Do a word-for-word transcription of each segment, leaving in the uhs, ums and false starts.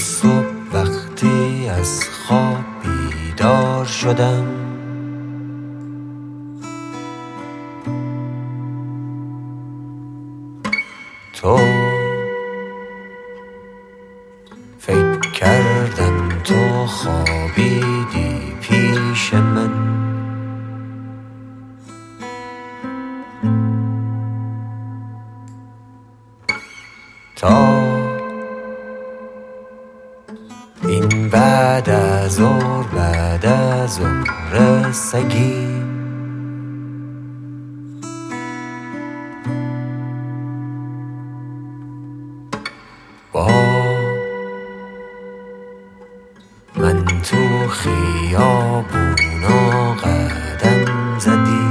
صبح وقتی از خواب بیدار شدم، تو فکر کردم تو خوابیدی پیش من. تا این بعد از ظهر بعد از ظهر سگی با من تو خیابونا قدم زدی.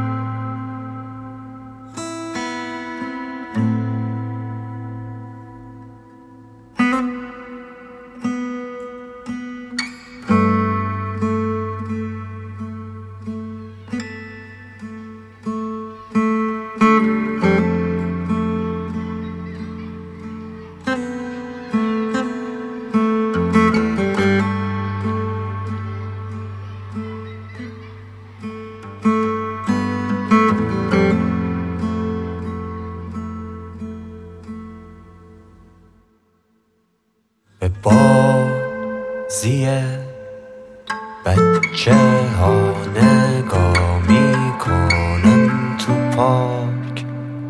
به بازی بچه ها نگاه می کنم تو پارک،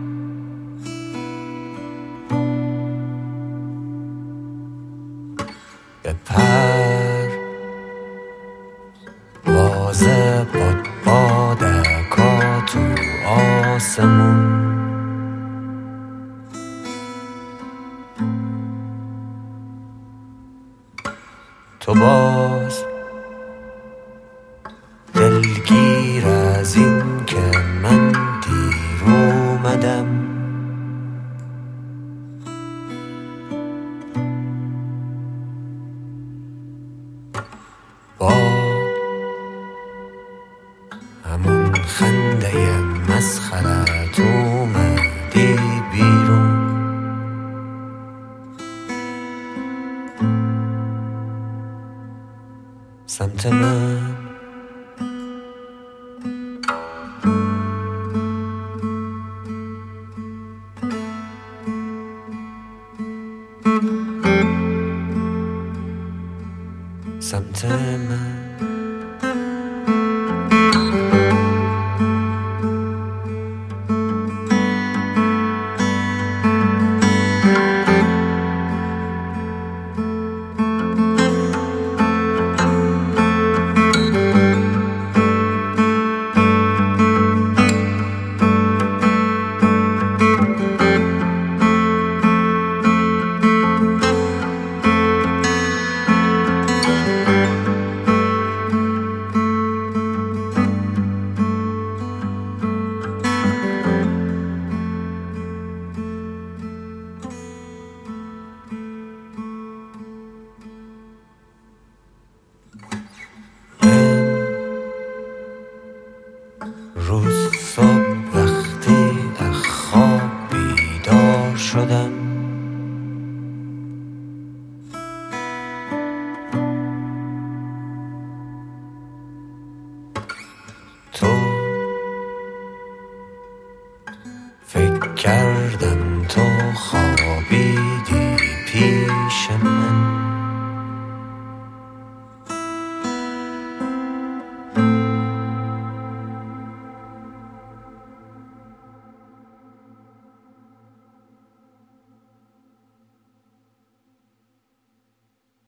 به پر واز باد بادکا تو آسمون. تو باز دلگیر از این که من دیر اومدم، با همون خنده مسخرت اومدی بیرون. سمت من سمت من روز صبح وقتی از خواب بیدار شدم، تو فکر